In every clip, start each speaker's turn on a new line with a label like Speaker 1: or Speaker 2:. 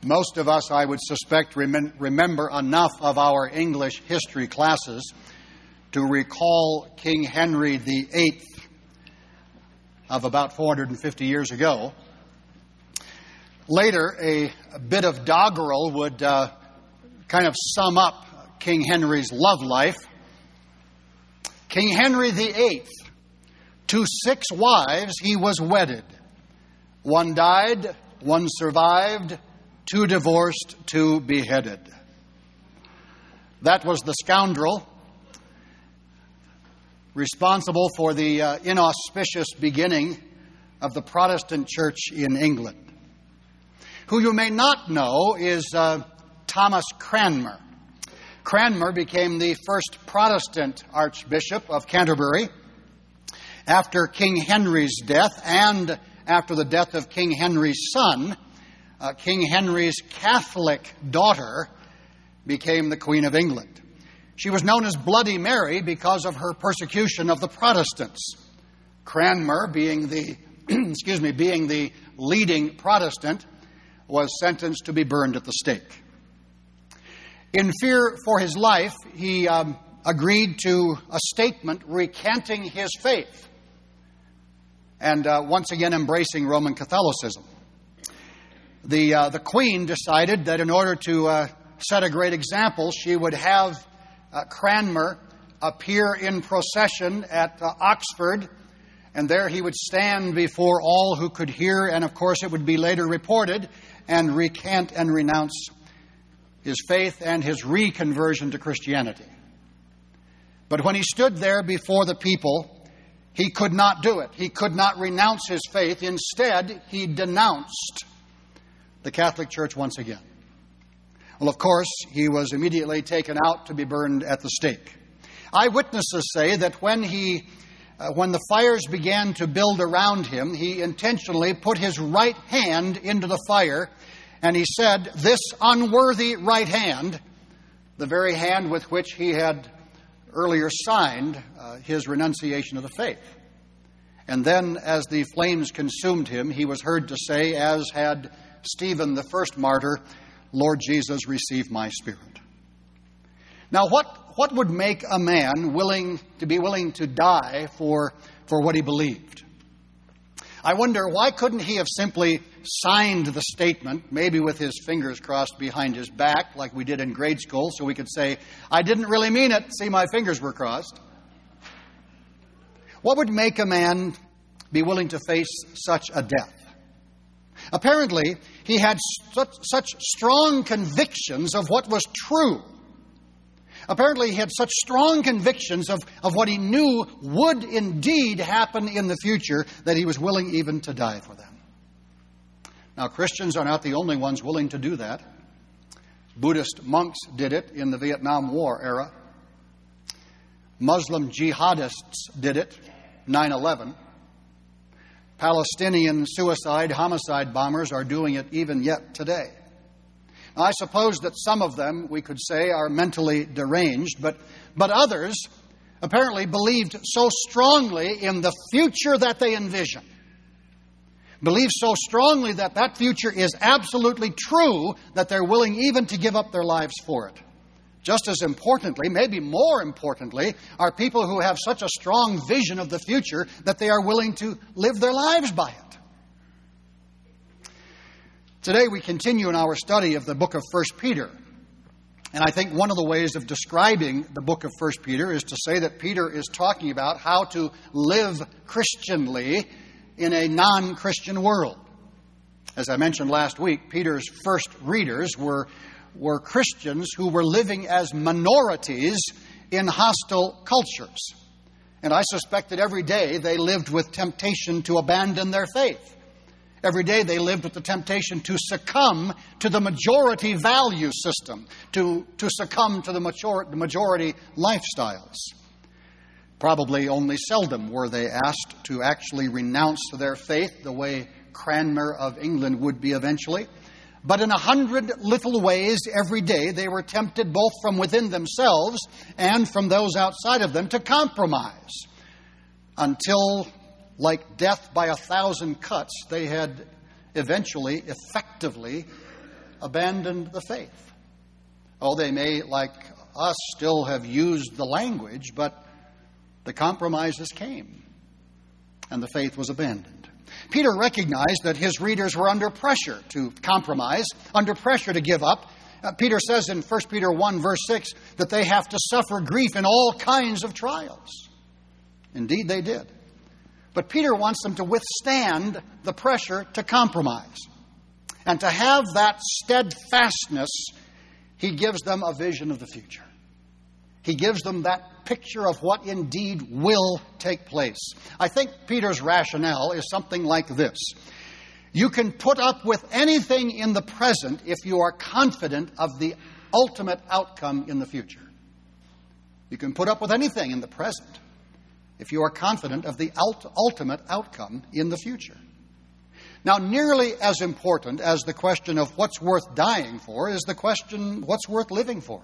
Speaker 1: Most of us, I would suspect, remember enough of our English history classes to recall King Henry VIII of about 450 years ago. Later, a bit of doggerel would kind of sum up King Henry's love life. King Henry VIII, to 6 wives he was wedded. 1 died, 1 survived, 2 divorced, 2 beheaded. That was the scoundrel responsible for the inauspicious beginning of the Protestant church in England. Who you may not know is Thomas Cranmer. Cranmer became the first Protestant Archbishop of Canterbury after King Henry's death and after the death of King Henry's son. King Henry's Catholic daughter became the Queen of England. She was known as Bloody Mary because of her persecution of the Protestants. Cranmer, being the being the leading Protestant, was sentenced to be burned at the stake. In fear for his life, he agreed to a statement recanting his faith and once again embracing Roman Catholicism. The Queen decided that in order to set a great example, she would have Cranmer appear in procession at Oxford, and there he would stand before all who could hear, and of course it would be later reported, and recant and renounce his faith and his reconversion to Christianity. But when he stood there before the people, he could not do it. He could not renounce his faith. Instead, he denounced the Catholic Church once again. Well, of course, he was immediately taken out to be burned at the stake. Eyewitnesses say that when the fires began to build around him, he intentionally put his right hand into the fire, and he said, "This unworthy right hand," the very hand with which he had earlier signed his renunciation of the faith. And then, as the flames consumed him, he was heard to say, as had Stephen, the first martyr, "Lord Jesus, receive my spirit." Now, what would make a man willing to die for what he believed? I wonder, why couldn't he have simply signed the statement, maybe with his fingers crossed behind his back, like we did in grade school, so we could say, "I didn't really mean it. See, my fingers were crossed." What would make a man be willing to face such a death? Apparently, he had such strong convictions of what was true. Apparently, he had such strong convictions of what he knew would indeed happen in the future that he was willing even to die for them. Now, Christians are not the only ones willing to do that. Buddhist monks did it in the Vietnam War era. Muslim jihadists did it, 9/11. Palestinian homicide bombers are doing it even yet today. Now, I suppose that some of them, we could say, are mentally deranged, but others apparently believed so strongly in the future that they envision, believed so strongly that that future is absolutely true that they're willing even to give up their lives for it. Just as importantly, maybe more importantly, are people who have such a strong vision of the future that they are willing to live their lives by it. Today we continue in our study of the book of 1 Peter. And I think one of the ways of describing the book of 1 Peter is to say that Peter is talking about how to live Christianly in a non-Christian world. As I mentioned last week, Peter's first readers were Christians who were living as minorities in hostile cultures. And I suspect that every day they lived with temptation to abandon their faith. Every day they lived with the temptation to succumb to the majority value system, to succumb to the majority lifestyles. Probably only seldom were they asked to actually renounce their faith the way Cranmer of England would be eventually. But in 100 little ways every day they were tempted both from within themselves and from those outside of them to compromise until, like death by 1,000 cuts, they had eventually, effectively abandoned the faith. Oh, they may, like us, still have used the language, but the compromises came, and the faith was abandoned. Peter recognized that his readers were under pressure to compromise, under pressure to give up. Peter says in 1 Peter 1, verse 6, that they have to suffer grief in all kinds of trials. Indeed, they did. But Peter wants them to withstand the pressure to compromise. And to have that steadfastness, he gives them a vision of the future. He gives them that picture of what indeed will take place. I think Peter's rationale is something like this. You can put up with anything in the present if you are confident of the ultimate outcome in the future. You can put up with anything in the present if you are confident of the ultimate outcome in the future. Now, nearly as important as the question of what's worth dying for is the question, what's worth living for?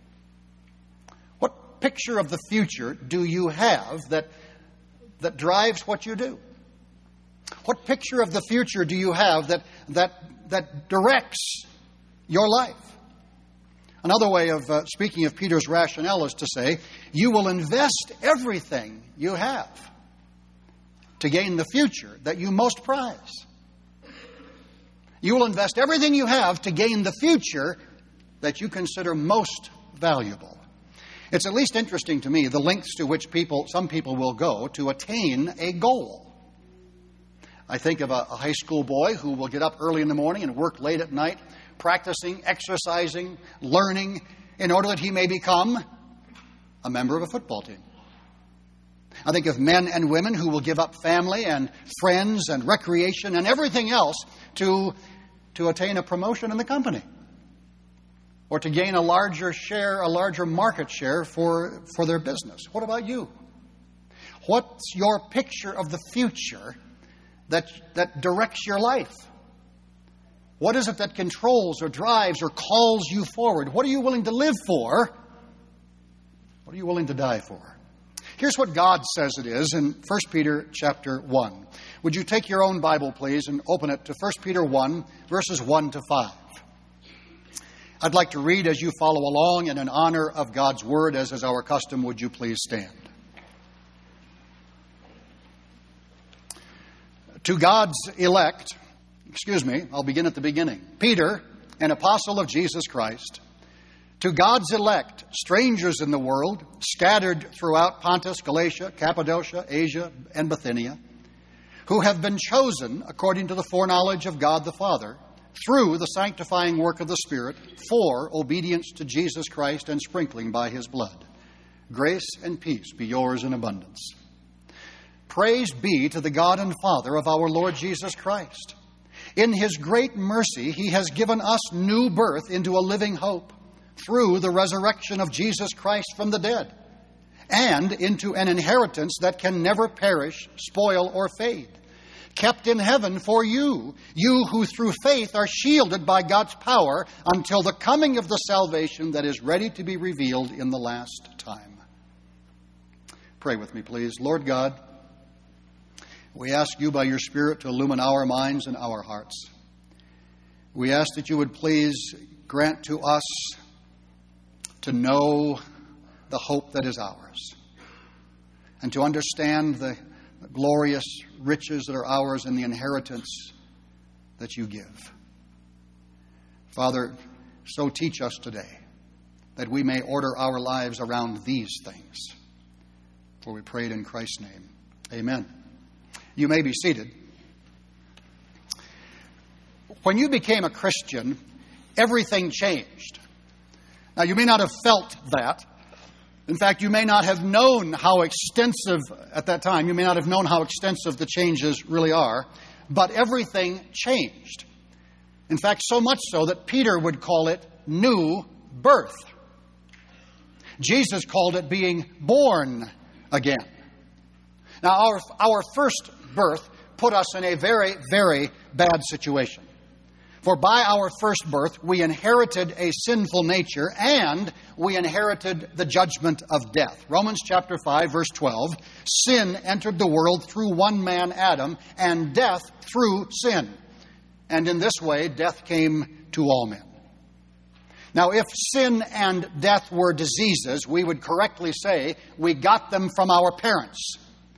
Speaker 1: What picture of the future do you have that drives what you do? What picture of the future do you have that directs your life? Another way of speaking of Peter's rationale is to say, you will invest everything you have to gain the future that you most prize. You will invest everything you have to gain the future that you consider most valuable. It's at least interesting to me the lengths to which some people will go to attain a goal. I think of a high school boy who will get up early in the morning and work late at night, practicing, exercising, learning, in order that he may become a member of a football team. I think of men and women who will give up family and friends and recreation and everything else to attain a promotion in the company, or to gain a larger market share for their business. What about you? What's your picture of the future that directs your life? What is it that controls or drives or calls you forward? What are you willing to live for? What are you willing to die for? Here's what God says it is in 1 Peter chapter 1. Would you take your own Bible, please, and open it to 1 Peter 1, verses 1 to 5. I'd like to read as you follow along, and in honor of God's Word, as is our custom, would you please stand? To God's elect, I'll begin at the beginning. Peter, an apostle of Jesus Christ, to God's elect, strangers in the world, scattered throughout Pontus, Galatia, Cappadocia, Asia, and Bithynia, who have been chosen according to the foreknowledge of God the Father, through the sanctifying work of the Spirit, for obedience to Jesus Christ and sprinkling by His blood. Grace and peace be yours in abundance. Praise be to the God and Father of our Lord Jesus Christ. In His great mercy, He has given us new birth into a living hope through the resurrection of Jesus Christ from the dead, and into an inheritance that can never perish, spoil, or fade, kept in heaven for you who through faith are shielded by God's power until the coming of the salvation that is ready to be revealed in the last time. Pray with me, please. Lord God, we ask you by your Spirit to illumine our minds and our hearts. We ask that you would please grant to us to know the hope that is ours, and to understand the glorious riches that are ours in the inheritance that you give. Father, so teach us today that we may order our lives around these things. For we pray it in Christ's name. Amen. You may be seated. When you became a Christian, everything changed. Now, you may not have felt that. In fact, you may not have known how extensive, at that time, you may not have known how extensive the changes really are, but everything changed. In fact, so much so that Peter would call it new birth. Jesus called it being born again. Now, our first birth put us in a very, very bad situation. For by our first birth, we inherited a sinful nature, and we inherited the judgment of death. Romans chapter 5, verse 12, sin entered the world through one man, Adam, and death through sin. And in this way, death came to all men. Now, if sin and death were diseases, we would correctly say we got them from our parents.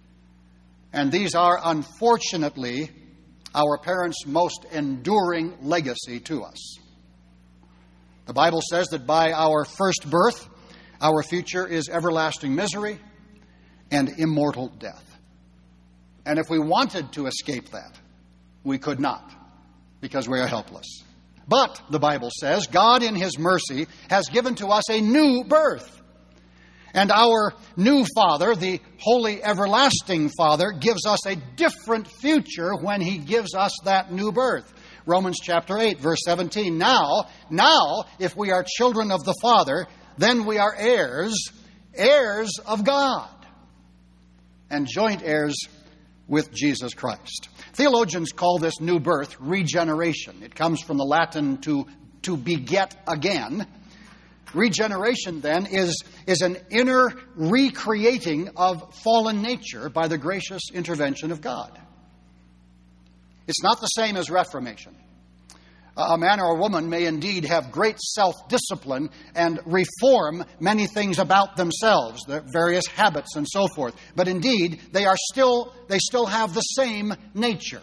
Speaker 1: And these are, unfortunately, our parents' most enduring legacy to us. The Bible says that by our first birth, our future is everlasting misery and immortal death. And if we wanted to escape that, we could not, because we are helpless. But, the Bible says, God in His mercy has given to us a new birth. And our new Father, the Holy Everlasting Father, gives us a different future when He gives us that new birth. Romans chapter 8, verse 17. Now, if we are children of the Father, then we are heirs of God, and joint heirs with Jesus Christ. Theologians call this new birth regeneration. It comes from the Latin to beget again. Regeneration, then, is an inner recreating of fallen nature by the gracious intervention of God. It's not the same as reformation. A man or a woman may indeed have great self-discipline and reform many things about themselves, their various habits and so forth. But indeed, they still have the same nature.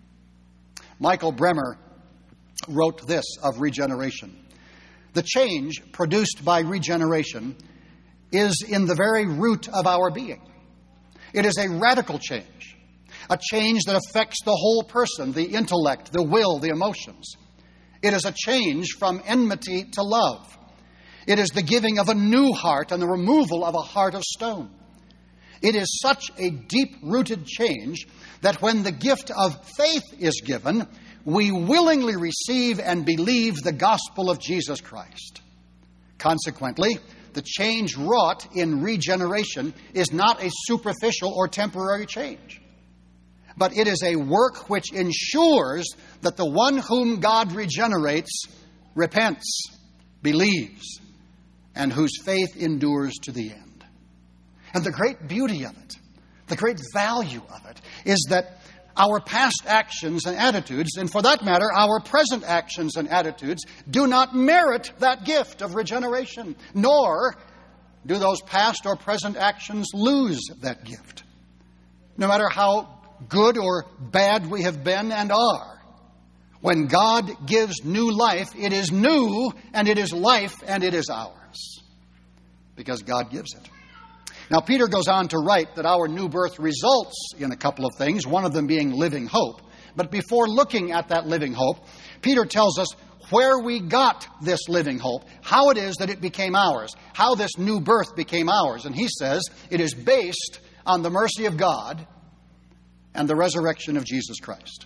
Speaker 1: Michael Bremer wrote this of regeneration. The change produced by regeneration is in the very root of our being. It is a radical change, a change that affects the whole person, the intellect, the will, the emotions. It is a change from enmity to love. It is the giving of a new heart and the removal of a heart of stone. It is such a deep-rooted change that when the gift of faith is given, we willingly receive and believe the gospel of Jesus Christ. Consequently, the change wrought in regeneration is not a superficial or temporary change, but it is a work which ensures that the one whom God regenerates repents, believes, and whose faith endures to the end. And the great beauty of it, the great value of it, is that our past actions and attitudes, and for that matter, our present actions and attitudes, do not merit that gift of regeneration, nor do those past or present actions lose that gift. No matter how good or bad we have been and are, when God gives new life, it is new, and it is life, and it is ours, because God gives it. Now, Peter goes on to write that our new birth results in a couple of things, one of them being living hope. But before looking at that living hope, Peter tells us where we got this living hope, how it is that it became ours, how this new birth became ours. And he says it is based on the mercy of God and the resurrection of Jesus Christ.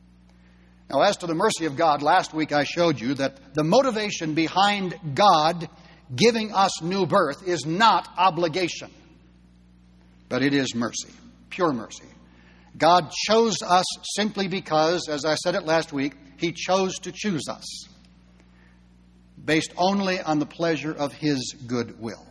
Speaker 1: Now, as to the mercy of God, last week I showed you that the motivation behind God giving us new birth is not obligation, but it is mercy, pure mercy. God chose us simply because, as I said it last week, He chose to choose us based only on the pleasure of His good will.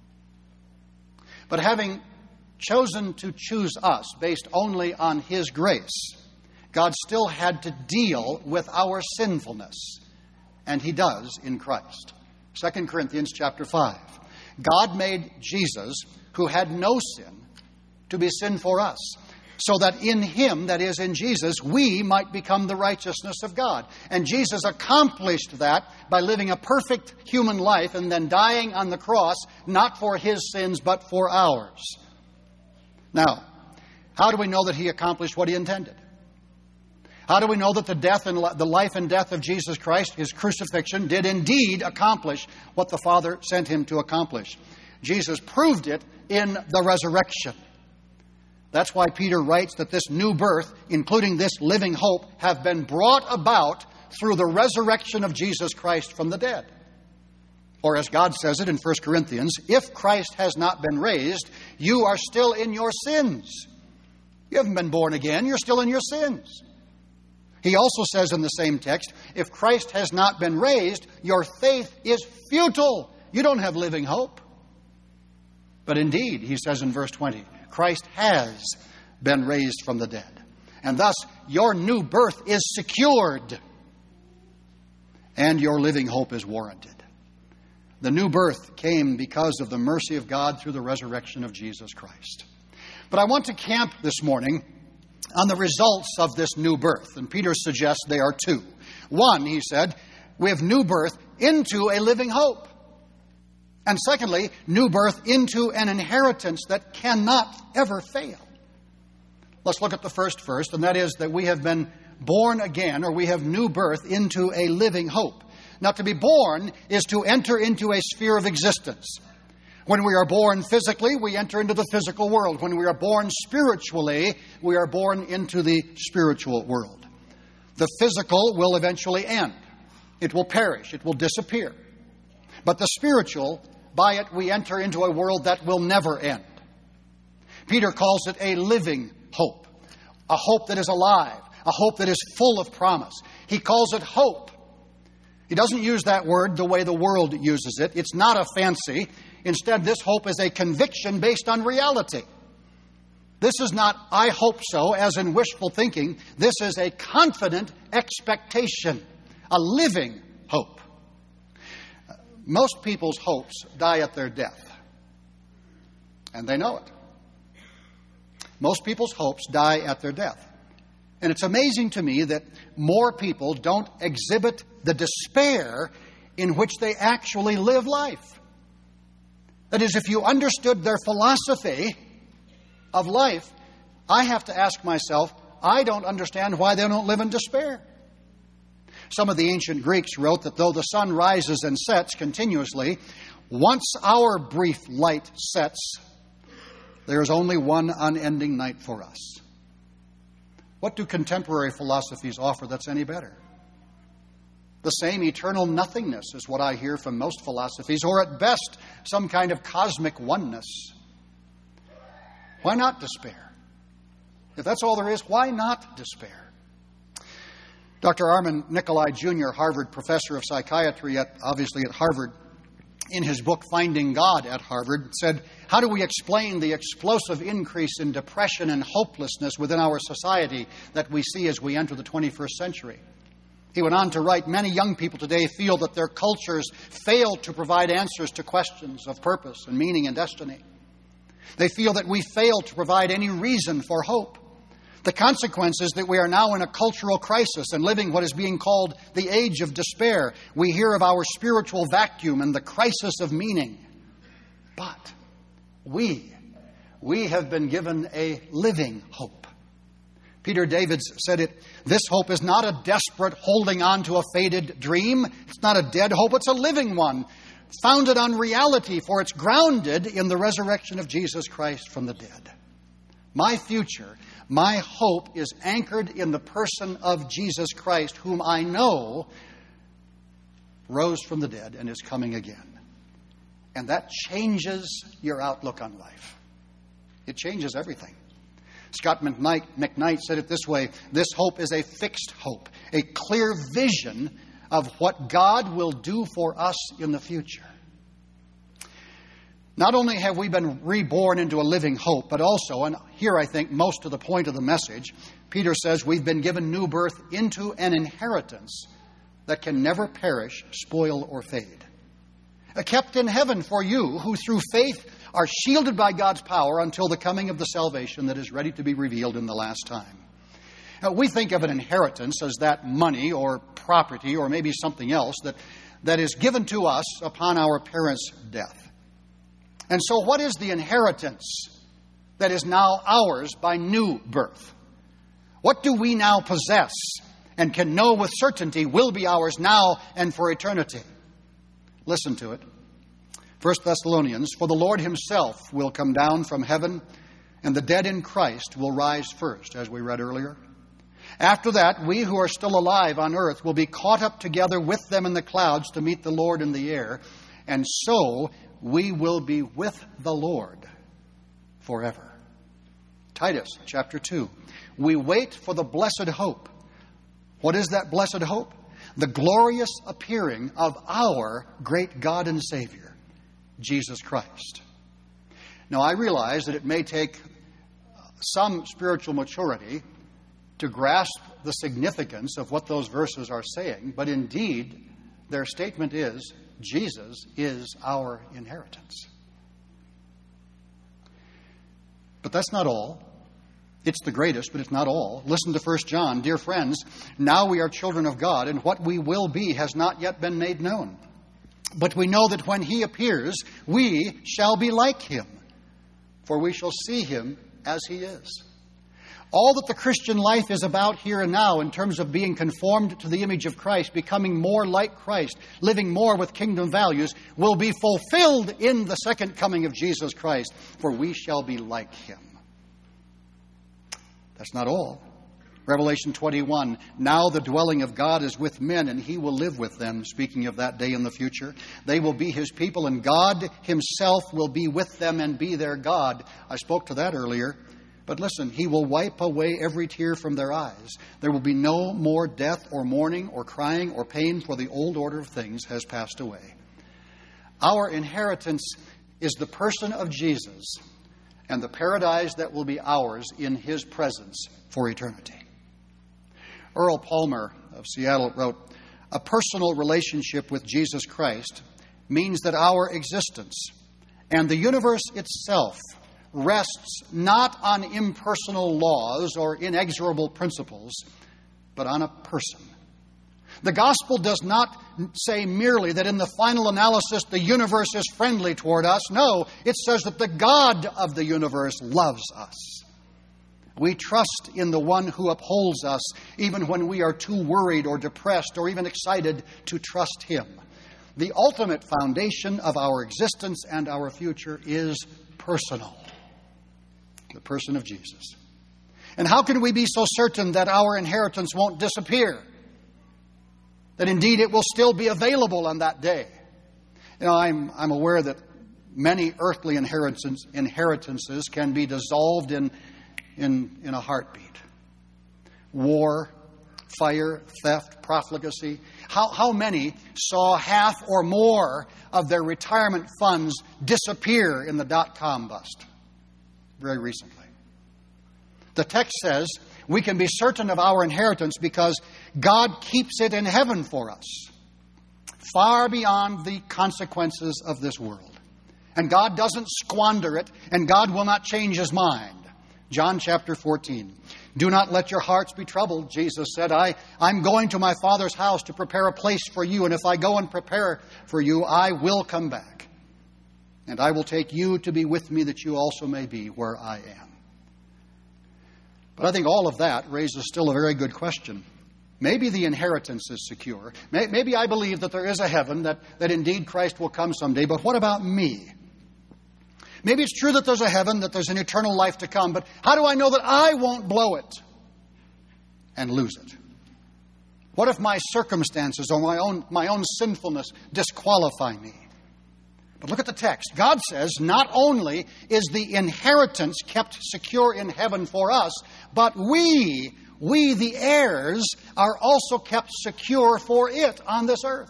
Speaker 1: But having chosen to choose us based only on His grace, God still had to deal with our sinfulness, and He does in Christ. 2 Corinthians chapter 5. God made Jesus, who had no sin, to be sin for us, so that in Him, that is in Jesus, we might become the righteousness of God. And Jesus accomplished that by living a perfect human life and then dying on the cross, not for His sins, but for ours. Now, how do we know that He accomplished what He intended? How do we know that the life and death of Jesus Christ, His crucifixion, did indeed accomplish what the Father sent Him to accomplish? Jesus proved it in the resurrection. That's why Peter writes that this new birth, including this living hope, have been brought about through the resurrection of Jesus Christ from the dead. Or as God says it in 1 Corinthians, if Christ has not been raised, you are still in your sins. You haven't been born again, you're still in your sins. He also says in the same text, if Christ has not been raised, your faith is futile. You don't have living hope. But indeed, he says in verse 20, Christ has been raised from the dead. And thus, your new birth is secured. And your living hope is warranted. The new birth came because of the mercy of God through the resurrection of Jesus Christ. But I want to camp this morning on the results of this new birth. And Peter suggests they are two. One, he said, we have new birth into a living hope. And secondly, new birth into an inheritance that cannot ever fail. Let's look at the first, and that is that we have been born again, or we have new birth into a living hope. Now, to be born is to enter into a sphere of existence. When we are born physically, we enter into the physical world. When we are born spiritually, we are born into the spiritual world. The physical will eventually end. It will perish. It will disappear. But the spiritual, by it, we enter into a world that will never end. Peter calls it a living hope, a hope that is alive, a hope that is full of promise. He calls it hope. He doesn't use that word the way the world uses it. It's not a fancy. Instead, this hope is a conviction based on reality. This is not, I hope so, as in wishful thinking. This is a confident expectation, a living hope. Most people's hopes die at their death, and they know it. Most people's hopes die at their death. And it's amazing to me that more people don't exhibit the despair in which they actually live life. That is, if you understood their philosophy of life, I have to ask myself, I don't understand why they don't live in despair. Some of the ancient Greeks wrote that though the sun rises and sets continuously, once our brief light sets, there is only one unending night for us. What do contemporary philosophies offer that's any better? The same eternal nothingness is what I hear from most philosophies, or at best, some kind of cosmic oneness. Why not despair? If that's all there is, why not despair? Dr. Armin Nicolai Jr., Harvard professor of psychiatry, obviously at Harvard, in his book Finding God at Harvard, said, how do we explain the explosive increase in depression and hopelessness within our society that we see as we enter the 21st century? He went on to write, many young people today feel that their cultures fail to provide answers to questions of purpose and meaning and destiny. They feel that we fail to provide any reason for hope. The consequence is that we are now in a cultural crisis and living what is being called the age of despair. We hear of our spiritual vacuum and the crisis of meaning. But we have been given a living hope. Peter Davids said it, this hope is not a desperate holding on to a faded dream. It's not a dead hope, it's a living one, founded on reality, for it's grounded in the resurrection of Jesus Christ from the dead. My future, my hope is anchored in the person of Jesus Christ, whom I know rose from the dead and is coming again. And that changes your outlook on life. It changes everything. Scott McKnight said it this way, this hope is a fixed hope, a clear vision of what God will do for us in the future. Not only have we been reborn into a living hope, but also, and here I think most of the point of the message, Peter says we've been given new birth into an inheritance that can never perish, spoil, or fade. Kept in heaven for you, who through faith are shielded by God's power until the coming of the salvation that is ready to be revealed in the last time. Now, we think of an inheritance as that money or property or maybe something else that is given to us upon our parents' death. And so what is the inheritance that is now ours by new birth? What do we now possess and can know with certainty will be ours now and for eternity? Listen to it. 1 Thessalonians, for the Lord himself will come down from heaven, and the dead in Christ will rise first, as we read earlier. After that, we who are still alive on earth will be caught up together with them in the clouds to meet the Lord in the air, and so we will be with the Lord forever. Titus chapter 2. We wait for the blessed hope. What is that blessed hope? The glorious appearing of our great God and Savior, Jesus Christ. Now, I realize that it may take some spiritual maturity to grasp the significance of what those verses are saying, but indeed, their statement is, Jesus is our inheritance. But that's not all. It's the greatest, but it's not all. Listen to 1 John. Dear friends, now we are children of God, and what we will be has not yet been made known. But we know that when he appears, we shall be like him, for we shall see him as he is. All that the Christian life is about here and now in terms of being conformed to the image of Christ, becoming more like Christ, living more with kingdom values, will be fulfilled in the second coming of Jesus Christ, for we shall be like him. That's not all. Revelation 21, now the dwelling of God is with men, and he will live with them. Speaking of that day in the future, they will be his people, and God himself will be with them and be their God. I spoke to that earlier. But listen, he will wipe away every tear from their eyes. There will be no more death or mourning or crying or pain, for the old order of things has passed away. Our inheritance is the person of Jesus and the paradise that will be ours in his presence for eternity. Earl Palmer of Seattle wrote, a personal relationship with Jesus Christ means that our existence and the universe itself rests not on impersonal laws or inexorable principles, but on a person. The gospel does not say merely that in the final analysis the universe is friendly toward us. No, it says that the God of the universe loves us. We trust in the one who upholds us, even when we are too worried or depressed or even excited to trust him. The ultimate foundation of our existence and our future is personal. The person of Jesus. And how can we be so certain that our inheritance won't disappear? That indeed it will still be available on that day? You know, I'm aware that many earthly inheritances can be dissolved in a heartbeat. War, fire, theft, profligacy. How many saw half or more of their retirement funds disappear in the dot-com bust? Very recently. The text says we can be certain of our inheritance because God keeps it in heaven for us, far beyond the consequences of this world. And God doesn't squander it, and God will not change his mind. John chapter 14. Do not let your hearts be troubled, Jesus said. I'm going to my Father's house to prepare a place for you, and if I go and prepare for you, I will come back. And I will take you to be with me, that you also may be where I am. But I think all of that raises still a very good question. Maybe the inheritance is secure. Maybe I believe that there is a heaven, that indeed Christ will come someday. But what about me? Maybe it's true that there's a heaven, that there's an eternal life to come. But how do I know that I won't blow it and lose it? What if my circumstances or my own sinfulness disqualify me? But look at the text. God says not only is the inheritance kept secure in heaven for us, but we the heirs, are also kept secure for it on this earth.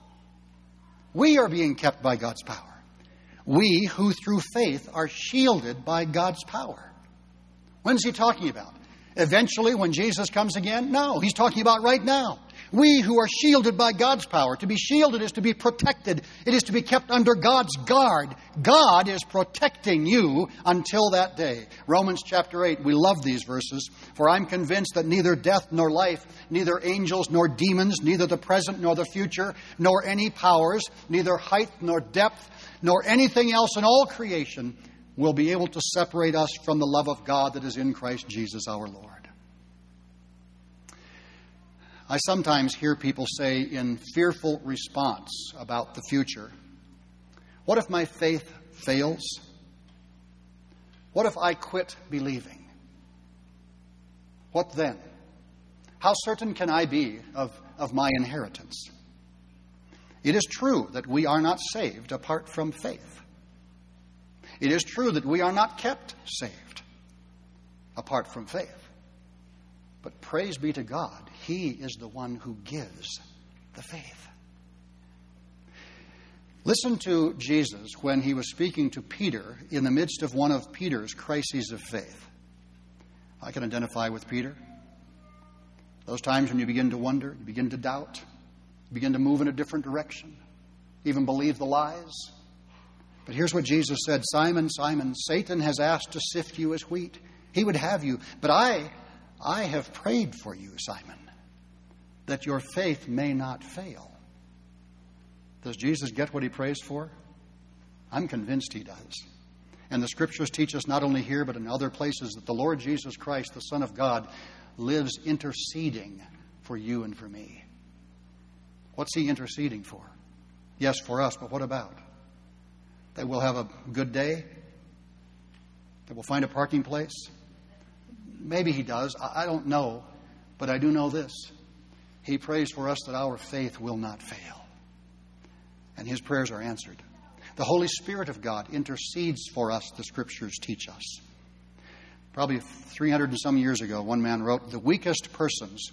Speaker 1: We are being kept by God's power. We who through faith are shielded by God's power. When's he talking about? Eventually when Jesus comes again? No, he's talking about right now. We who are shielded by God's power. To be shielded is to be protected. It is to be kept under God's guard. God is protecting you until that day. Romans chapter 8, we love these verses. For I'm convinced that neither death nor life, neither angels nor demons, neither the present nor the future, nor any powers, neither height nor depth, nor anything else in all creation will be able to separate us from the love of God that is in Christ Jesus our Lord. I sometimes hear people say in fearful response about the future, what if my faith fails? What if I quit believing? What then? How certain can I be of my inheritance? It is true that we are not saved apart from faith. It is true that we are not kept saved apart from faith. But praise be to God, he is the one who gives the faith. Listen to Jesus when he was speaking to Peter in the midst of one of Peter's crises of faith. I can identify with Peter. Those times when you begin to wonder, you begin to doubt. begin to move in a different direction, even believe the lies. But here's what Jesus said, Simon, Simon, Satan has asked to sift you as wheat. He would have you. But I have prayed for you, Simon, that your faith may not fail. Does Jesus get what he prays for? I'm convinced he does. And the Scriptures teach us not only here, but in other places, that the Lord Jesus Christ, the Son of God, lives interceding for you and for me. What's he interceding for? Yes, for us, but what about? That we'll have a good day? That we'll find a parking place? Maybe he does. I don't know. But I do know this. He prays for us that our faith will not fail. And his prayers are answered. The Holy Spirit of God intercedes for us, the Scriptures teach us. Probably 300 and some years ago, one man wrote, the weakest persons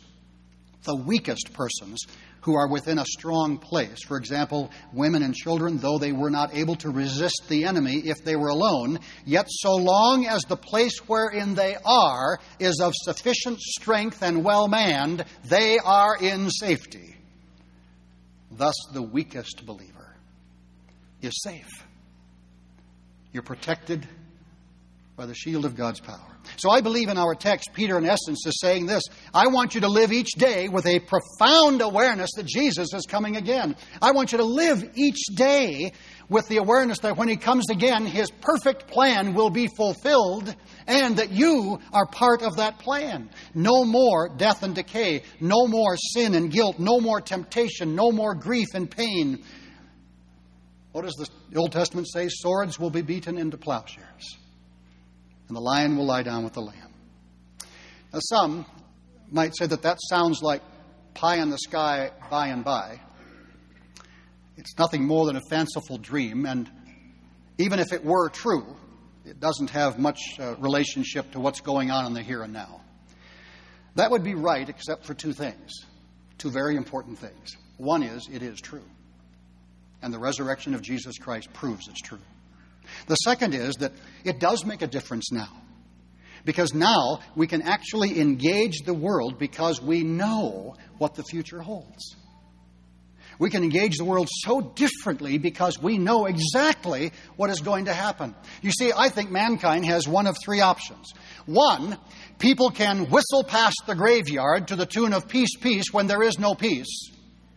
Speaker 1: who are within a strong place, for example, women and children, though they were not able to resist the enemy if they were alone, yet so long as the place wherein they are is of sufficient strength and well manned, they are in safety. Thus the weakest believer is safe. You're protected by the shield of God's power. So I believe in our text, Peter in essence is saying this, I want you to live each day with a profound awareness that Jesus is coming again. I want you to live each day with the awareness that when he comes again, his perfect plan will be fulfilled and that you are part of that plan. No more death and decay, no more sin and guilt, no more temptation, no more grief and pain. What does the Old Testament say? Swords will be beaten into plowshares, and the lion will lie down with the lamb. Now, some might say that sounds like pie in the sky by and by. It's nothing more than a fanciful dream, and even if it were true, it doesn't have much relationship to what's going on in the here and now. That would be right, except for two things, two very important things. One is, it is true, and the resurrection of Jesus Christ proves it's true. The second is that it does make a difference now. Because now we can actually engage the world because we know what the future holds. We can engage the world so differently because we know exactly what is going to happen. You see, I think mankind has one of three options. One, people can whistle past the graveyard to the tune of peace, peace, when there is no peace.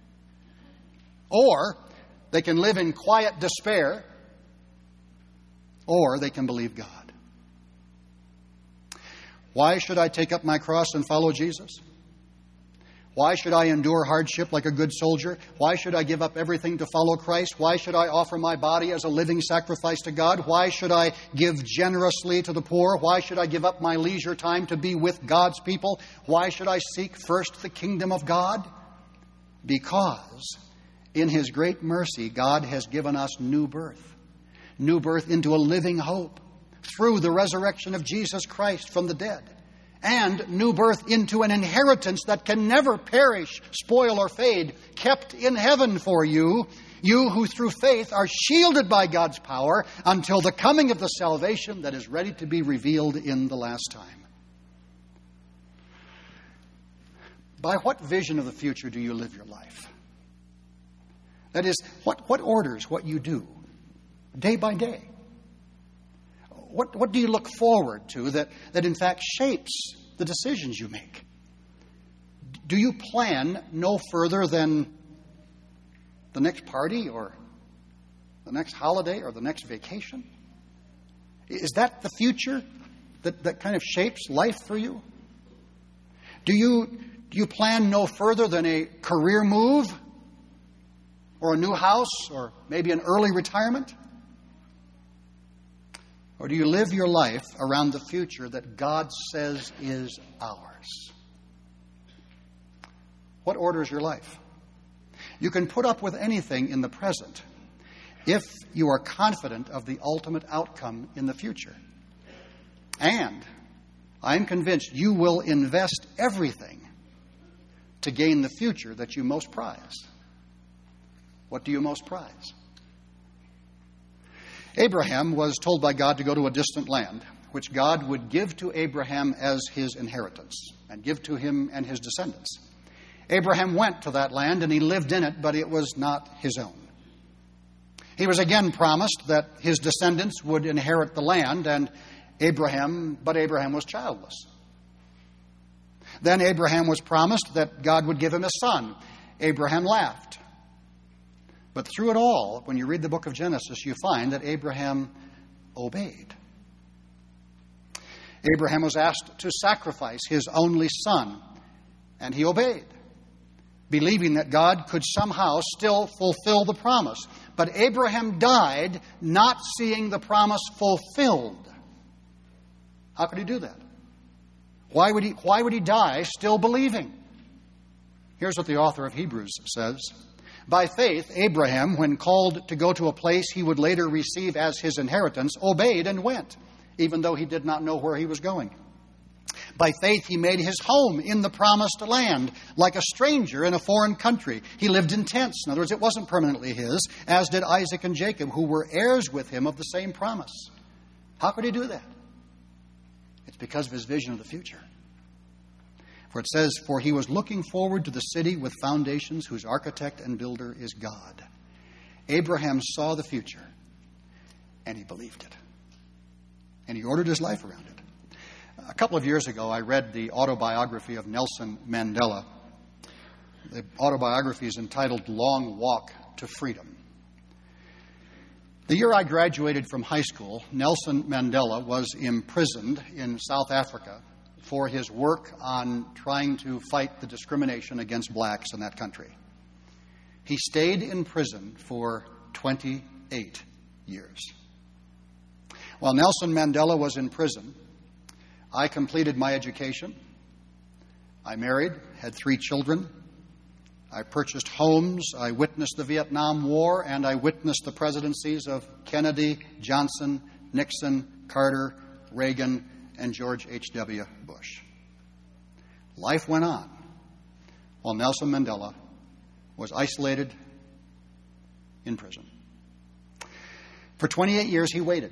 Speaker 1: Or they can live in quiet despair. Or they can believe God. Why should I take up my cross and follow Jesus? Why should I endure hardship like a good soldier? Why should I give up everything to follow Christ? Why should I offer my body as a living sacrifice to God? Why should I give generously to the poor? Why should I give up my leisure time to be with God's people? Why should I seek first the kingdom of God? Because in his great mercy, God has given us new birth. New birth into a living hope through the resurrection of Jesus Christ from the dead. And new birth into an inheritance that can never perish, spoil, or fade, kept in heaven for you, you who through faith are shielded by God's power until the coming of the salvation that is ready to be revealed in the last time. By what vision of the future do you live your life? That is, what orders what you do? Day by day. What do you look forward to that in fact shapes the decisions you make? Do you plan no further than the next party or the next holiday or the next vacation? Is that the future that kind of shapes life for you? Do you plan no further than a career move or a new house or maybe an early retirement? Or do you live your life around the future that God says is ours? What orders your life? You can put up with anything in the present if you are confident of the ultimate outcome in the future. And I'm convinced you will invest everything to gain the future that you most prize. What do you most prize? Abraham was told by God to go to a distant land, which God would give to Abraham as his inheritance and give to him and his descendants. Abraham went to that land and he lived in it, but it was not his own. He was again promised that his descendants would inherit the land, but Abraham was childless. Then Abraham was promised that God would give him a son. Abraham laughed. But through it all, when you read the book of Genesis, you find that Abraham obeyed. Abraham was asked to sacrifice his only son, and he obeyed, believing that God could somehow still fulfill the promise. But Abraham died not seeing the promise fulfilled. How could he do that? Why would he die still believing? Here's what the author of Hebrews says. By faith, Abraham, when called to go to a place he would later receive as his inheritance, obeyed and went, even though he did not know where he was going. By faith, he made his home in the promised land, like a stranger in a foreign country. He lived in tents. In other words, it wasn't permanently his, as did Isaac and Jacob, who were heirs with him of the same promise. How could he do that? It's because of his vision of the future. For it says, for he was looking forward to the city with foundations, whose architect and builder is God. Abraham saw the future, and he believed it. And he ordered his life around it. A couple of years ago, I read the autobiography of Nelson Mandela. The autobiography is entitled Long Walk to Freedom. The year I graduated from high school, Nelson Mandela was imprisoned in South Africa for his work on trying to fight the discrimination against blacks in that country. He stayed in prison for 28 years. While Nelson Mandela was in prison, I completed my education. I married, had 3 children. I purchased homes. I witnessed the Vietnam War, and I witnessed the presidencies of Kennedy, Johnson, Nixon, Carter, Reagan, and George H.W. Bush. Life went on while Nelson Mandela was isolated in prison. For 28 years, he waited.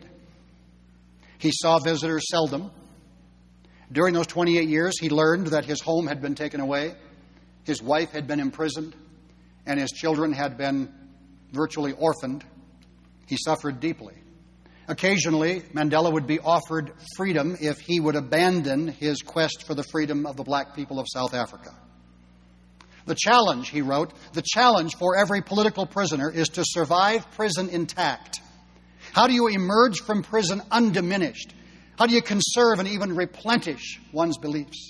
Speaker 1: He saw visitors seldom. During those 28 years, he learned that his home had been taken away, his wife had been imprisoned, and his children had been virtually orphaned. He suffered deeply. Occasionally, Mandela would be offered freedom if he would abandon his quest for the freedom of the black people of South Africa. The challenge, he wrote, the challenge for every political prisoner is to survive prison intact. How do you emerge from prison undiminished? How do you conserve and even replenish one's beliefs?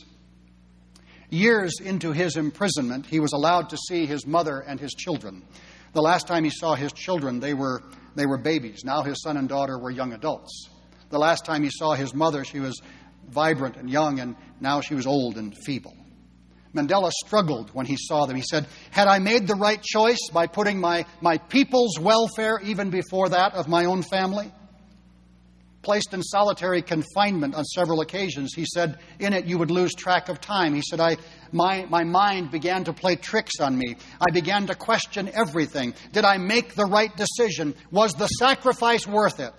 Speaker 1: Years into his imprisonment, he was allowed to see his mother and his children. The last time he saw his children, they were babies. Now his son and daughter were young adults. The last time he saw his mother, she was vibrant and young, and now she was old and feeble. Mandela struggled when he saw them. He said, had I made the right choice by putting my people's welfare even before that of my own family? Placed in solitary confinement on several occasions, he said, in it you would lose track of time. He said, my mind began to play tricks on me. I began to question everything. Did I make the right decision? Was the sacrifice worth it?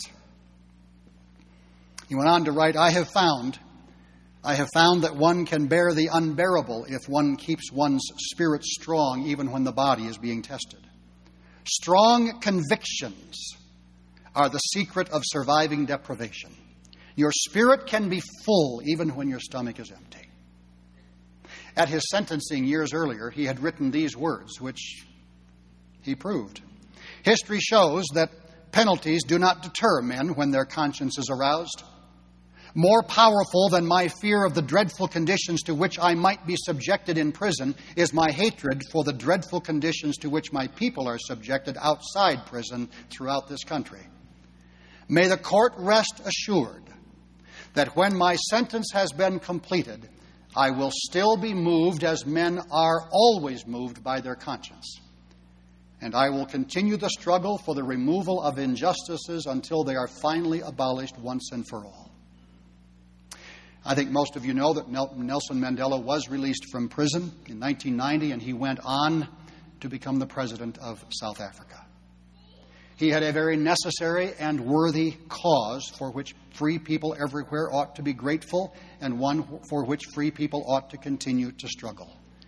Speaker 1: He went on to write, I have found that one can bear the unbearable if one keeps one's spirit strong even when the body is being tested. Strong convictions are the secret of surviving deprivation. Your spirit can be full even when your stomach is empty. At his sentencing years earlier, he had written these words, which he proved. History shows that penalties do not deter men when their conscience is aroused. More powerful than my fear of the dreadful conditions to which I might be subjected in prison is my hatred for the dreadful conditions to which my people are subjected outside prison throughout this country. May the court rest assured that when my sentence has been completed, I will still be moved as men are always moved by their conscience. And I will continue the struggle for the removal of injustices until they are finally abolished once and for all. I think most of you know that Nelson Mandela was released from prison in 1990, and he went on to become the president of South Africa. He had a very necessary and worthy cause for which free people everywhere ought to be grateful, and one for which free people ought to continue to struggle.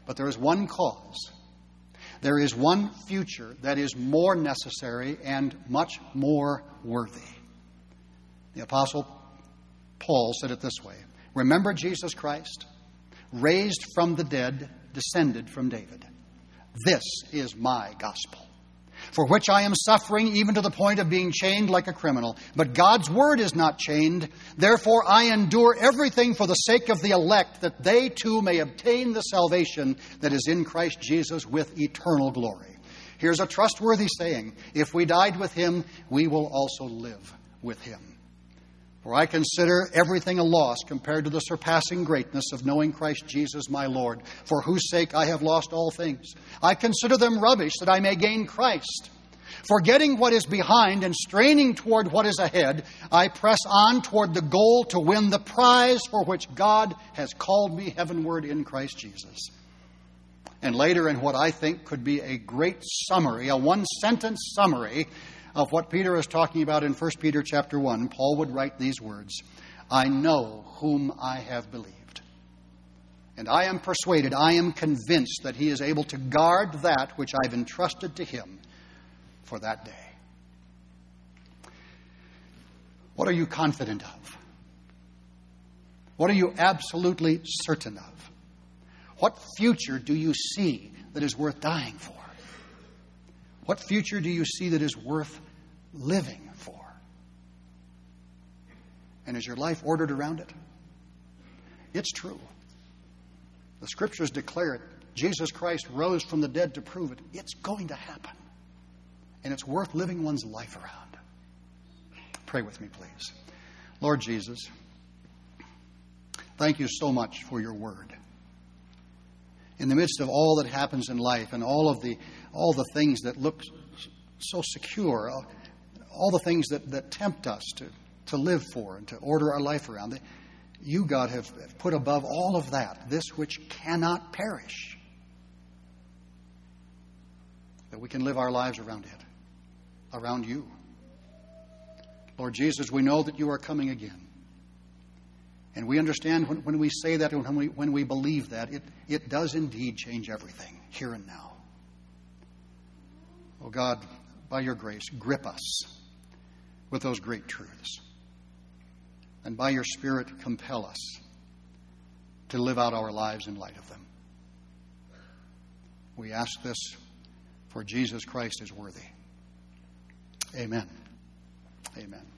Speaker 1: But there is one cause. There is one future that is more necessary and much more worthy. The Apostle Paul said it this way: remember Jesus Christ, raised from the dead, descended from David. This is my gospel, for which I am suffering even to the point of being chained like a criminal. But God's word is not chained. Therefore I endure everything for the sake of the elect, that they too may obtain the salvation that is in Christ Jesus with eternal glory. Here's a trustworthy saying: if we died with him, we will also live with him. For I consider everything a loss compared to the surpassing greatness of knowing Christ Jesus my Lord, for whose sake I have lost all things. I consider them rubbish, that I may gain Christ. Forgetting what is behind and straining toward what is ahead, I press on toward the goal to win the prize for which God has called me heavenward in Christ Jesus. And later, in what I think could be a great summary, a one-sentence summary of what Peter is talking about in 1 Peter chapter 1, Paul would write these words: I know whom I have believed, and I am persuaded, I am convinced that he is able to guard that which I've entrusted to him for that day. What are you confident of? What are you absolutely certain of? What future do you see that is worth dying for? What future do you see that is worth living for? And is your life ordered around it? It's true. The Scriptures declare it. Jesus Christ rose from the dead to prove it. It's going to happen. And it's worth living one's life around. Pray with me, please. Lord Jesus, thank you so much for your word. In the midst of all that happens in life and all the things that look so secure, all the things that tempt us to live for and to order our life around, you, God, have put above all of that this which cannot perish, that we can live our lives around it, around you. Lord Jesus, we know that you are coming again. And we understand when we say that and when we believe that, it does indeed change everything here and now. Oh God, by your grace, grip us with those great truths. And by your Spirit, compel us to live out our lives in light of them. We ask this, for Jesus Christ is worthy. Amen. Amen.